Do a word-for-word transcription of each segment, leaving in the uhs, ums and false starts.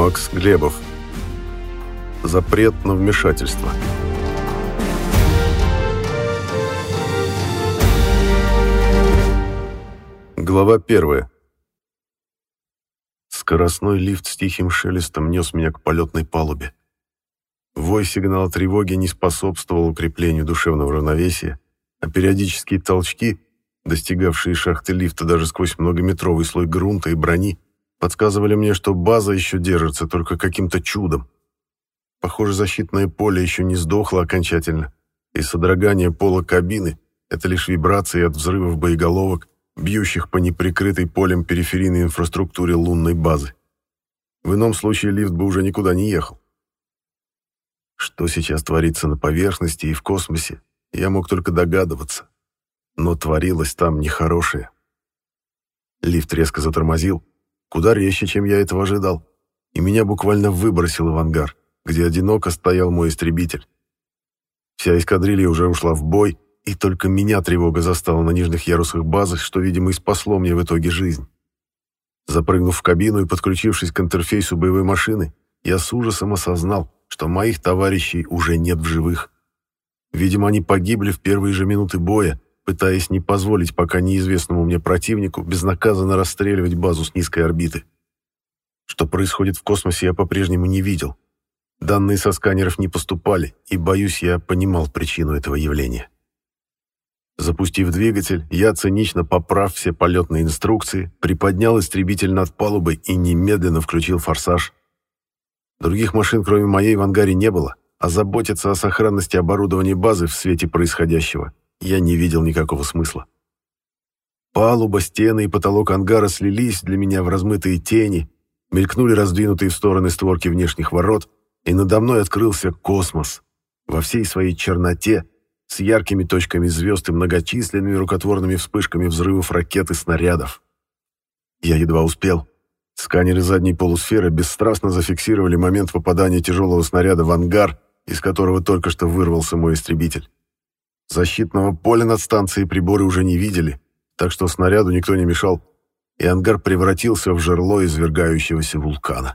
Макс Глебов. Запрет на вмешательство. Глава первая. Скоростной лифт с тихим шелестом нес меня к полетной палубе. Вой сигнала тревоги не способствовал укреплению душевного равновесия, а периодические толчки, достигавшие шахты лифта даже сквозь многометровый слой грунта и брони, подсказывали мне, что база еще держится только каким-то чудом. Похоже, защитное поле еще не сдохло окончательно, и содрогание пола кабины — это лишь вибрации от взрывов боеголовок, бьющих по неприкрытой полем периферийной инфраструктуре лунной базы. В ином случае лифт бы уже никуда не ехал. Что сейчас творится на поверхности и в космосе, я мог только догадываться. Но творилось там нехорошее. Лифт резко затормозил, куда резче, чем я этого ожидал, и меня буквально выбросило в ангар, где одиноко стоял мой истребитель. Вся эскадрилья уже ушла в бой, и только меня тревога застала на нижних ярусах базы, что, видимо, и спасло мне в итоге жизнь. Запрыгнув в кабину и подключившись к интерфейсу боевой машины, я с ужасом осознал, что моих товарищей уже нет в живых. Видимо, они погибли в первые же минуты боя, пытаясь не позволить пока неизвестному мне противнику безнаказанно расстреливать базу с низкой орбиты. Что происходит в космосе, я по-прежнему не видел. Данные со сканеров не поступали, и, боюсь, я понимал причину этого явления. Запустив двигатель, я, цинично поправ все полетные инструкции, приподнял истребитель над палубой и немедленно включил форсаж. Других машин, кроме моей, в ангаре не было, а заботиться о сохранности оборудования базы в свете происходящего я не видел никакого смысла. Палуба, стены и потолок ангара слились для меня в размытые тени, мелькнули раздвинутые в стороны створки внешних ворот, и надо мной открылся космос во всей своей черноте, с яркими точками звезд и многочисленными рукотворными вспышками взрывов ракет и снарядов. Я едва успел. Сканеры задней полусферы бесстрастно зафиксировали момент попадания тяжелого снаряда в ангар, из которого только что вырвался мой истребитель. Защитного поля над станцией приборы уже не видели, так что снаряду никто не мешал, и ангар превратился в жерло извергающегося вулкана.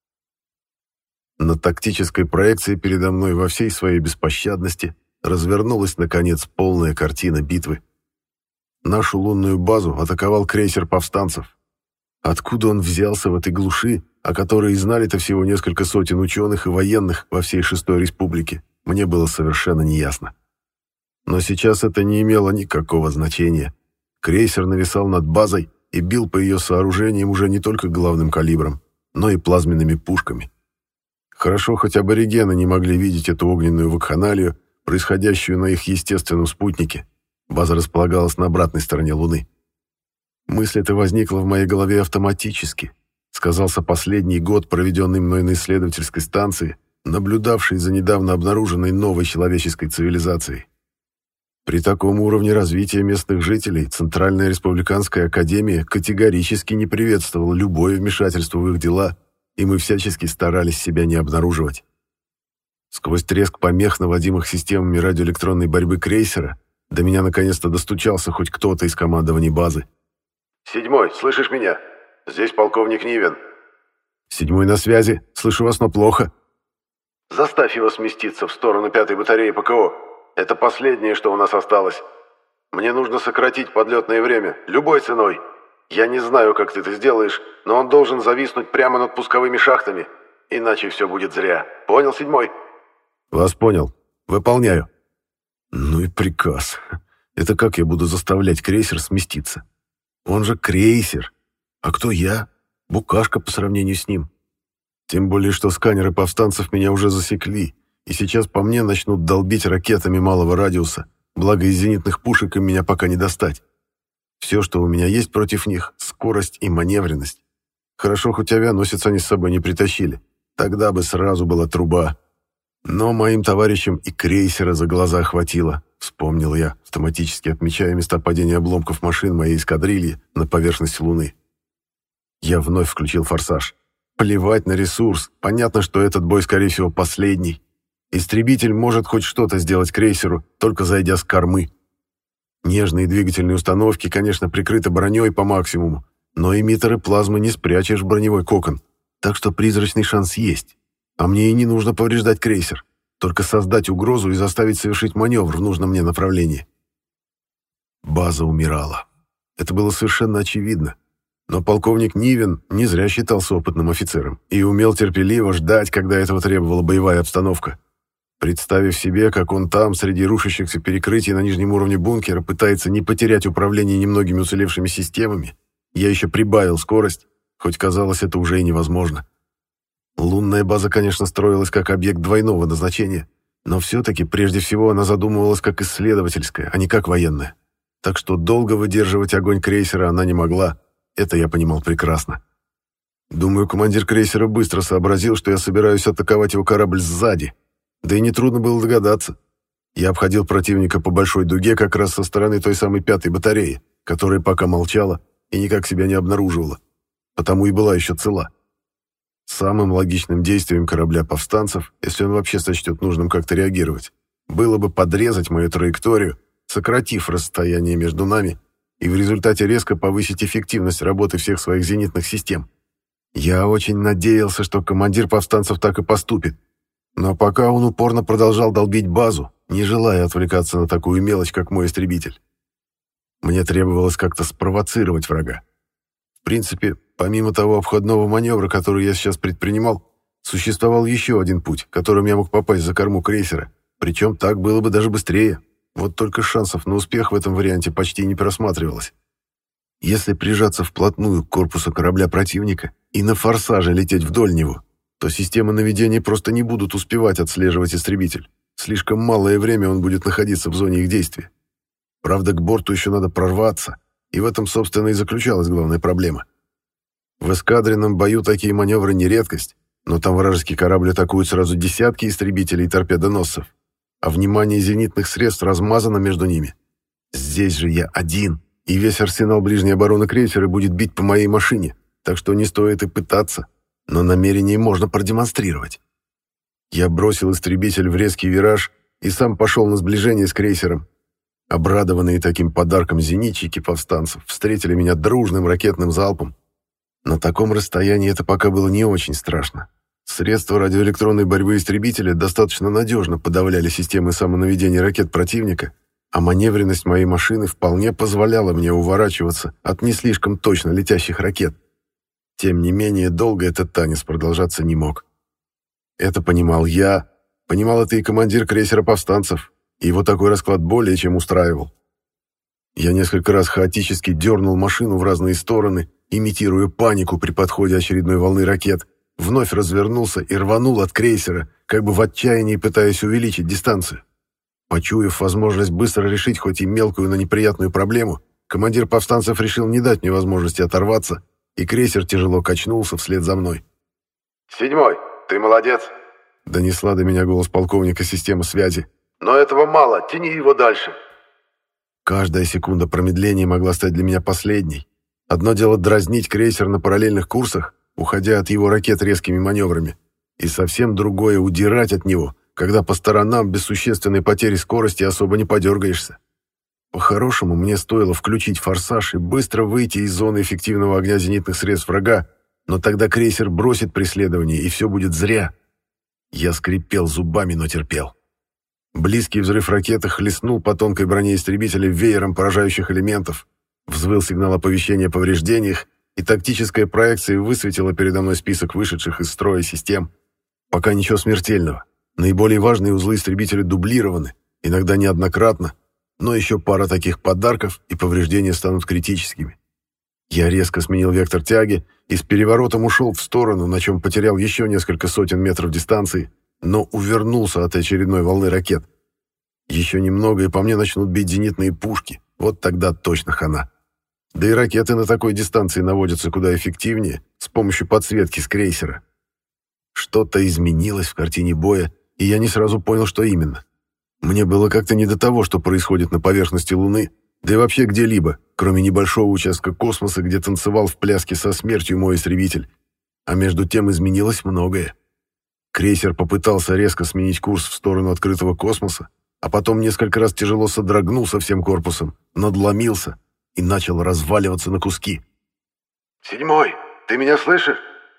На тактической проекции передо мной во всей своей беспощадности развернулась, наконец, полная картина битвы. Нашу лунную базу атаковал крейсер повстанцев. Откуда он взялся в этой глуши, о которой и знали-то всего несколько сотен ученых и военных во всей Шестой Республике, мне было совершенно неясно. Но сейчас это не имело никакого значения. Крейсер нависал над базой и бил по ее сооружениям уже не только главным калибром, но и плазменными пушками. Хорошо, хоть аборигены не могли видеть эту огненную вакханалию, происходящую на их естественном спутнике. База располагалась на обратной стороне Луны. Мысль эта возникла в моей голове автоматически. Сказался последний год, проведенный мной на исследовательской станции, наблюдавшей за недавно обнаруженной новой человеческой цивилизацией. При таком уровне развития местных жителей Центральная Республиканская Академия категорически не приветствовала любое вмешательство в их дела, и мы всячески старались себя не обнаруживать. Сквозь треск помех, наводимых системами радиоэлектронной борьбы крейсера, до меня наконец-то достучался хоть кто-то из командования базы. «Седьмой, слышишь меня? Здесь полковник Нивен». «Седьмой на связи. Слышу вас, но плохо». «Заставь его сместиться в сторону пятой батареи ПКО. Это последнее, что у нас осталось. Мне нужно сократить подлетное время, любой ценой. Я не знаю, как ты это сделаешь, но он должен зависнуть прямо над пусковыми шахтами, иначе все будет зря. Понял, седьмой?» «Вас понял. Выполняю». «Ну и приказ. Это как я буду заставлять крейсер сместиться? Он же крейсер. А кто я? Букашка по сравнению с ним. Тем более, что сканеры повстанцев меня уже засекли, и сейчас по мне начнут долбить ракетами малого радиуса, благо из зенитных пушек им меня пока не достать. Все, что у меня есть против них — скорость и маневренность. Хорошо, хоть авианосец они с собой не притащили. Тогда бы сразу была труба. Но моим товарищам и крейсера за глаза хватило, вспомнил я, автоматически отмечая места падения обломков машин моей эскадрильи на поверхности Луны. Я вновь включил форсаж. Плевать на ресурс. Понятно, что этот бой, скорее всего, последний. Истребитель может хоть что-то сделать крейсеру, только зайдя с кормы. Нежные двигательные установки, конечно, прикрыты броней по максимуму, но эмиттеры плазмы не спрячешь в броневой кокон. Так что призрачный шанс есть. А мне и не нужно повреждать крейсер, только создать угрозу и заставить совершить маневр в нужном мне направлении. База умирала. Это было совершенно очевидно. Но полковник Нивен не зря считался опытным офицером и умел терпеливо ждать, когда этого требовала боевая обстановка. Представив себе, как он там, среди рушащихся перекрытий на нижнем уровне бункера, пытается не потерять управление немногими уцелевшими системами, я еще прибавил скорость, хоть казалось, это уже и невозможно. Лунная база, конечно, строилась как объект двойного назначения, но все-таки прежде всего она задумывалась как исследовательская, а не как военная. Так что долго выдерживать огонь крейсера она не могла, это я понимал прекрасно. Думаю, командир крейсера быстро сообразил, что я собираюсь атаковать его корабль сзади, да и нетрудно было догадаться. Я обходил противника по большой дуге как раз со стороны той самой пятой батареи, которая пока молчала и никак себя не обнаруживала, потому и была еще цела. Самым логичным действием корабля повстанцев, если он вообще сочтет нужным как-то реагировать, было бы подрезать мою траекторию, сократив расстояние между нами и в результате резко повысить эффективность работы всех своих зенитных систем. Я очень надеялся, что командир повстанцев так и поступит, но пока он упорно продолжал долбить базу, не желая отвлекаться на такую мелочь, как мой истребитель. Мне требовалось как-то спровоцировать врага. В принципе, помимо того обходного маневра, который я сейчас предпринимал, существовал еще один путь, которым я мог попасть за корму крейсера, причем так было бы даже быстрее. Вот только шансов на успех в этом варианте почти не просматривалось. Если прижаться вплотную к корпусу корабля противника и на форсаже лететь вдоль него, то системы наведения просто не будут успевать отслеживать истребитель. Слишком малое время он будет находиться в зоне их действия. Правда, к борту еще надо прорваться, и в этом, собственно, и заключалась главная проблема. В эскадренном бою такие маневры не редкость, но там вражеский корабль атакуют сразу десятки истребителей и торпедоносцев, а внимание зенитных средств размазано между ними. Здесь же я один, и весь арсенал ближней обороны крейсера будет бить по моей машине, так что не стоит и пытаться, но намерение можно продемонстрировать. Я бросил истребитель в резкий вираж и сам пошел на сближение с крейсером. Обрадованные таким подарком зенитчики повстанцев встретили меня дружным ракетным залпом. На таком расстоянии это пока было не очень страшно. Средства радиоэлектронной борьбы истребителя достаточно надежно подавляли системы самонаведения ракет противника, а маневренность моей машины вполне позволяла мне уворачиваться от не слишком точно летящих ракет. Тем не менее, долго этот танец продолжаться не мог. Это понимал я, понимал это и командир крейсера повстанцев, и его такой расклад более чем устраивал. Я несколько раз хаотически дернул машину в разные стороны, имитируя панику при подходе очередной волны ракет, вновь развернулся и рванул от крейсера, как бы в отчаянии пытаясь увеличить дистанцию. Почуяв возможность быстро решить хоть и мелкую, но неприятную проблему, командир повстанцев решил не дать мне возможности оторваться, и крейсер тяжело качнулся вслед за мной. «Седьмой, ты молодец!» — донесла до меня голос полковника системы связи. «Но этого мало, тяни его дальше!» Каждая секунда промедления могла стать для меня последней. Одно дело дразнить крейсер на параллельных курсах, уходя от его ракет резкими маневрами, и совсем другое — удирать от него, когда по сторонам без существенной потери скорости особо не подергаешься. По-хорошему, мне стоило включить форсаж и быстро выйти из зоны эффективного огня зенитных средств врага, но тогда крейсер бросит преследование, и все будет зря. Я скрипел зубами, но терпел. Близкий взрыв ракеты хлестнул по тонкой броне истребителя веером поражающих элементов, взвыл сигнал оповещения о повреждениях, и тактическая проекция высветила передо мной список вышедших из строя систем. Пока ничего смертельного. Наиболее важные узлы истребителя дублированы, иногда неоднократно, но еще пара таких подарков, и повреждения станут критическими. Я резко сменил вектор тяги и с переворотом ушел в сторону, на чем потерял еще несколько сотен метров дистанции, но увернулся от очередной волны ракет. Еще немного, и по мне начнут бить зенитные пушки. Вот тогда точно хана. Да и ракеты на такой дистанции наводятся куда эффективнее, с помощью подсветки с крейсера. Что-то изменилось в картине боя, и я не сразу понял, что именно. Мне было как-то не до того, что происходит на поверхности Луны, да и вообще где-либо, кроме небольшого участка космоса, где танцевал в пляске со смертью мой истребитель. А между тем изменилось многое. Крейсер попытался резко сменить курс в сторону открытого космоса, а потом несколько раз тяжело содрогнулся всем корпусом, надломился и начал разваливаться на куски. «Седьмой, ты меня слышишь?»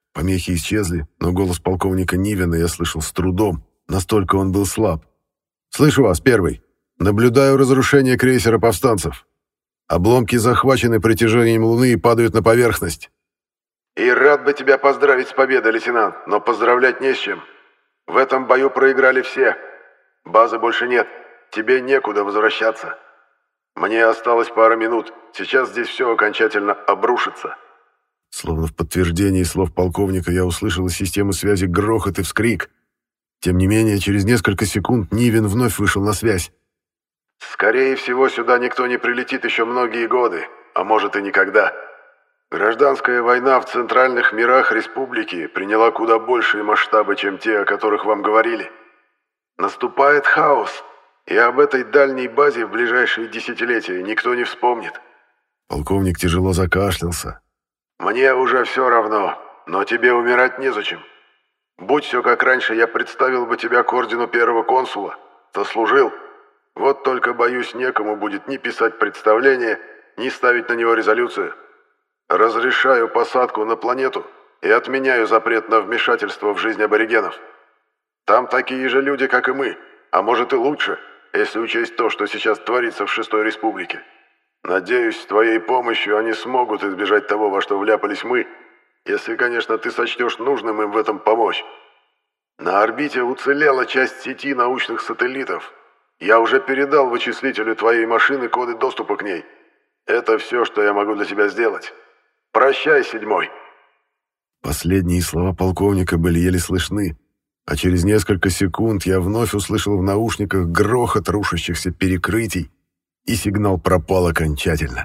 Помехи исчезли, но голос полковника Нивена я слышал с трудом, настолько он был слаб. «Слышу вас, первый. Наблюдаю разрушение крейсера повстанцев. Обломки захвачены притяжением Луны и падают на поверхность». «И рад бы тебя поздравить с победой, лейтенант, но поздравлять не с чем. В этом бою проиграли все. Базы больше нет. Тебе некуда возвращаться. Мне осталось пара минут. Сейчас здесь все окончательно обрушится». Словно в подтверждении слов полковника я услышал из системы связи грохот и вскрик. Тем не менее, через несколько секунд Нивен вновь вышел на связь. «Скорее всего, сюда никто не прилетит еще многие годы, а может и никогда. Гражданская война в центральных мирах республики приняла куда большие масштабы, чем те, о которых вам говорили. Наступает хаос, и об этой дальней базе в ближайшие десятилетия никто не вспомнит». Полковник тяжело закашлялся. «Мне уже все равно, но тебе умирать незачем. Будь все как раньше, я представил бы тебя к ордену первого консула. Заслужил. Вот только, боюсь, некому будет ни писать представление, ни ставить на него резолюцию. Разрешаю посадку на планету и отменяю запрет на вмешательство в жизнь аборигенов. Там такие же люди, как и мы, а может и лучше, если учесть то, что сейчас творится в Шестой Республике. Надеюсь, с твоей помощью они смогут избежать того, во что вляпались мы, если, конечно, ты сочтешь нужным им в этом помочь. На орбите уцелела часть сети научных сателлитов. Я уже передал вычислителю твоей машины коды доступа к ней. Это все, что я могу для тебя сделать. Прощай, седьмой». Последние слова полковника были еле слышны, а через несколько секунд я вновь услышал в наушниках грохот рушащихся перекрытий, и сигнал пропал окончательно.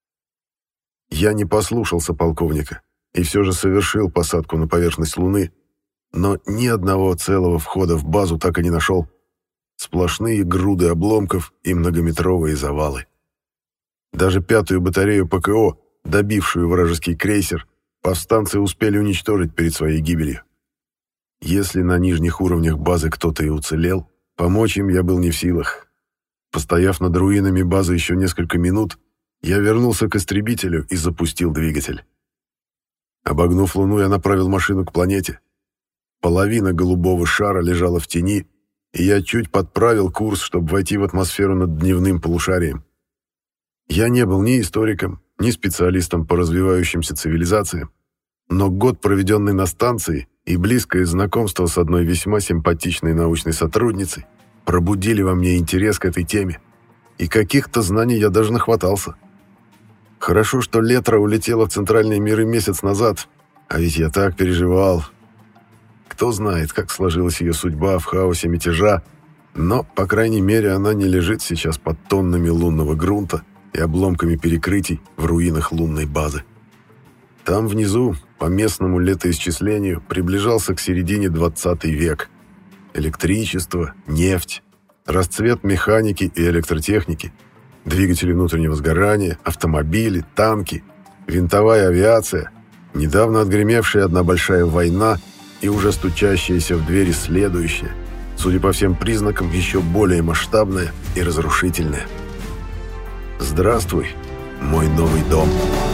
Я не послушался полковника и все же совершил посадку на поверхность Луны, но ни одного целого входа в базу так и не нашел. Сплошные груды обломков и многометровые завалы. Даже пятую батарею ПКО, добившую вражеский крейсер, повстанцы успели уничтожить перед своей гибелью. Если на нижних уровнях базы кто-то и уцелел, помочь им я был не в силах. Постояв над руинами базы еще несколько минут, я вернулся к истребителю и запустил двигатель. Обогнув Луну, я направил машину к планете. Половина голубого шара лежала в тени, и я чуть подправил курс, чтобы войти в атмосферу над дневным полушарием. Я не был ни историком, ни специалистом по развивающимся цивилизациям, но год, проведенный на станции, и близкое знакомство с одной весьма симпатичной научной сотрудницей пробудили во мне интерес к этой теме, и каких-то знаний я даже нахватался. Хорошо, что Летра улетела в центральные миры месяц назад, а ведь я так переживал. Кто знает, как сложилась ее судьба в хаосе мятежа, но, по крайней мере, она не лежит сейчас под тоннами лунного грунта и обломками перекрытий в руинах лунной базы. Там внизу, по местному летоисчислению, приближался к середине двадцатый век. Электричество, нефть, расцвет механики и электротехники, двигатели внутреннего сгорания, автомобили, танки, винтовая авиация, недавно отгремевшая одна большая война и уже стучащаяся в двери следующая, судя по всем признакам, еще более масштабная и разрушительная. Здравствуй, мой новый дом.